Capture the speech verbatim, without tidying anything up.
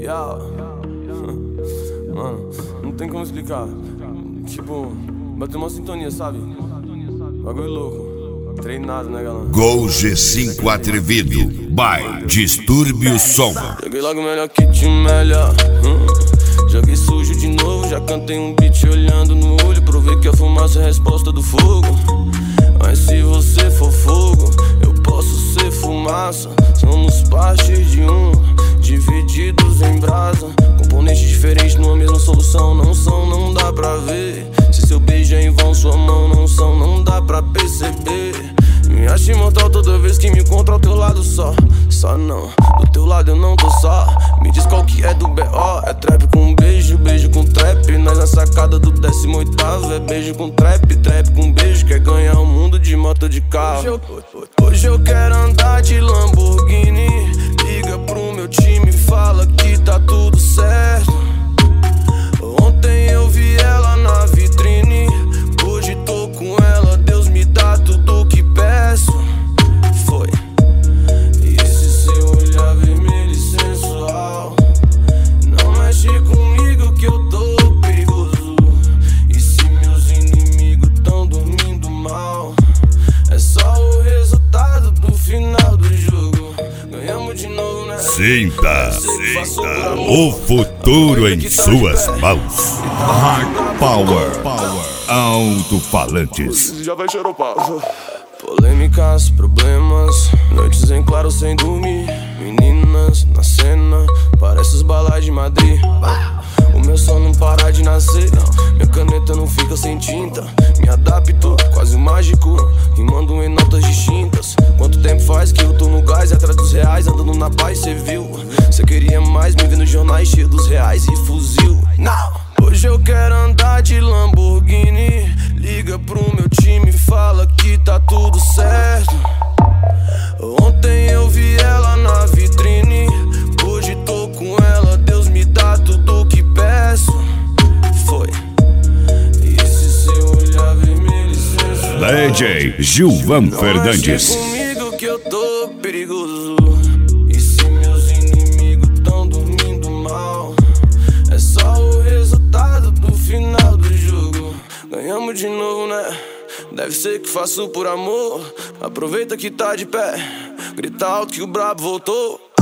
Yeah. Mano, não tem como explicar. Tipo, bateu uma sintonia, sabe? Bagulho louco. Treinado, né, galera? Gol G cinco atrevido. By Distúrbio Som. Joguei logo melhor que te melhor. hum. Joguei sujo de novo. Já cantei um beat olhando no olho. Provei que a fumaça é a resposta do fogo. Mas se você for fogo, eu posso ser fumaça. Somos partes de um, divididos em brasa. Componentes diferentes numa mesma solução. Não são, não dá pra ver. Se seu beijo é em vão, sua mão não são, não dá pra perceber. Me acho imortal toda vez que me encontro ao teu lado só. Só não, do teu lado eu não tô só. Me diz qual que é do B O. É trap com beijo, beijo com trap. Nós na sacada do décimo oitavo. É beijo com trap, trap com beijo. Quer ganhar o mundo de moto de carro. Hoje eu, hoje eu quero andar de Lamborghini. Liga pro meu time, fala que tá tudo certo. Ontem eu vi ela na vitrine. Hoje tô com ela, Deus me dá tudo que peço. Foi. E esse seu olhar vermelho e sensual não mexe comigo que eu tô perigoso. E se meus inimigos tão dormindo mal, é só o resultado do final do jogo. Ganhamos de novo, né? Sinta, sinta o futuro em suas mãos. Hard Power, Power. Alto-falantes. Já vai xeropar. Polêmicas, problemas, noites em claro sem dormir. Meninas na cena, parece os balais de Madrid. O meu som não para de nascer, minha caneta não fica sem tinta. Me adapto, quase um mágico, rimando em notas distintas. Quanto tempo faz que eu tô no gás, atrás dos reais, andando na paz, cê viu? Cê queria mais, me vê nos jornais cheio dos reais e fuzil. Não! Hoje eu quero andar de Lamborghini. Liga pro meu time, fala que tá tudo certo. Ontem eu vi ela na vitrine. Hoje tô com ela, Deus me dá tudo que peço. Foi. E esse seu olhar vermelho e sensual. D J Gilvan Fernandes. Não mexe comigo que eu tô perigoso. E se meus inimigos tão dormindo mal, é só o resultado do final do jogo. Ganhamos de novo, né? Deve ser que faço por amor. Aproveita que tá de pé, grita alto que o brabo voltou.